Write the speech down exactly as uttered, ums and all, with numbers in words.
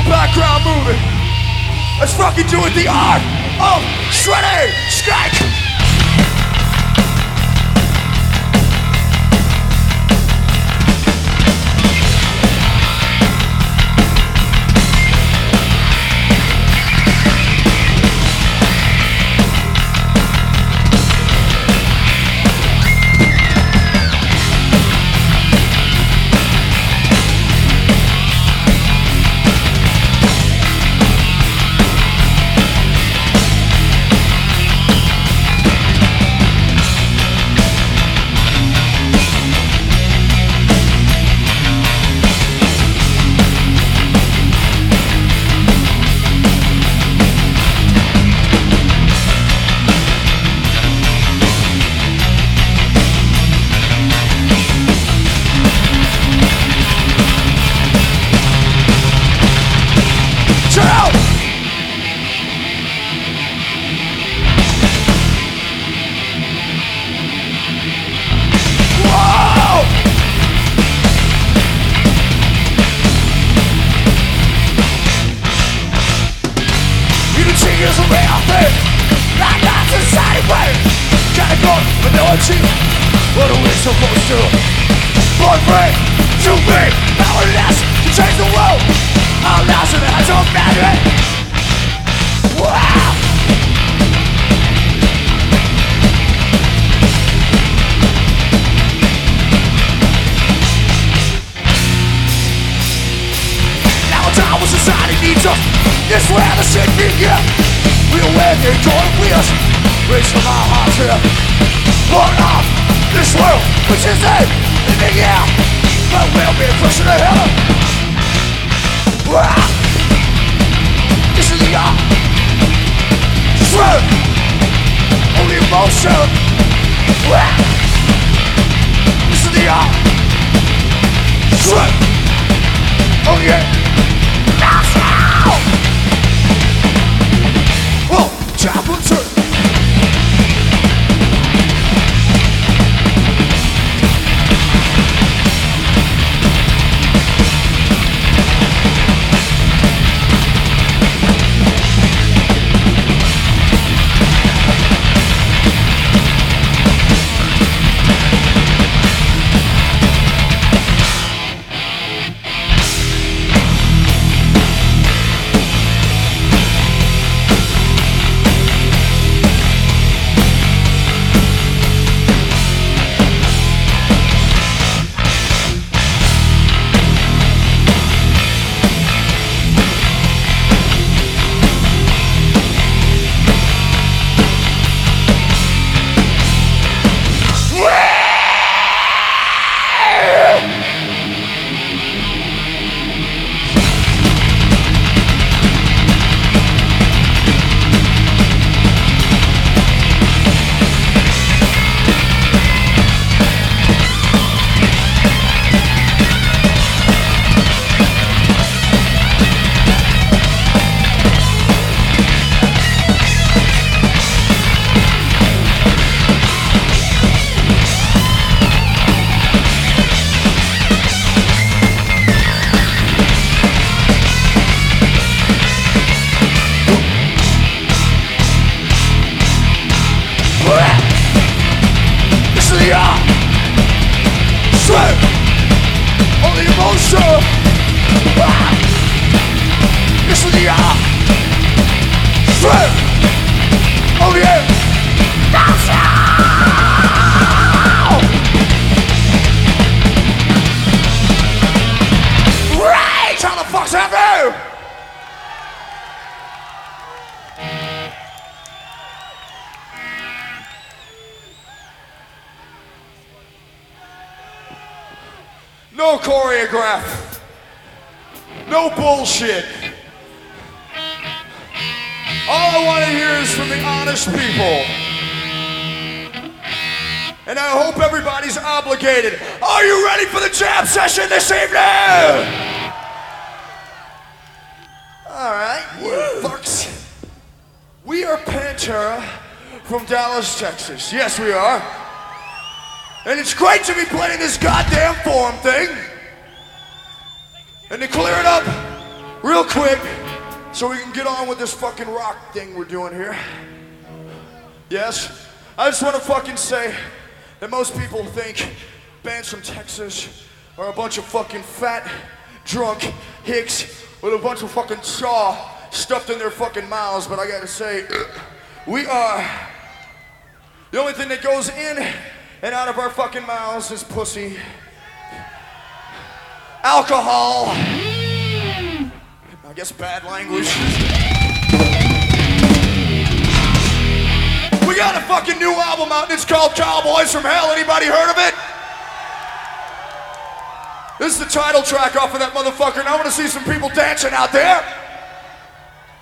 little background moving. Let's fucking do it, the art of shredding skank. What are we supposed to? Born free, to be powerless, to change the world. Our lives in the hands of madmen. Wow! Now it's our society needs us. This where the shit begins. We're awakening, going to free us. Reach from our hearts here. Born off this world, which is it, in the air, but we'll be pushing to heaven. Wow. This is the art. Truth. Only emotion. Wow. This is the art. Truth. Only emotion. Whoa, chapel two. No choreograph. No bullshit. All I want to hear is from the honest people. And I hope everybody's obligated. Are you ready for the jam session this evening? All right, you fucks. We are Pantera from Dallas, Texas. Yes, we are. And it's great to be playing this goddamn forum thing. And to clear it up real quick so we can get on with this fucking rock thing we're doing here. Yes? I just want to fucking say that most people think bands from Texas are a bunch of fucking fat, drunk hicks with a bunch of fucking chaw stuffed in their fucking mouths, but I gotta say, we are. The only thing that goes in and out of our fucking mouths is pussy, alcohol, I guess bad language. We got a fucking new album out and it's called Cowboys from Hell. Anybody heard of it? This is the title track off of that motherfucker and I want to see some people dancing out there.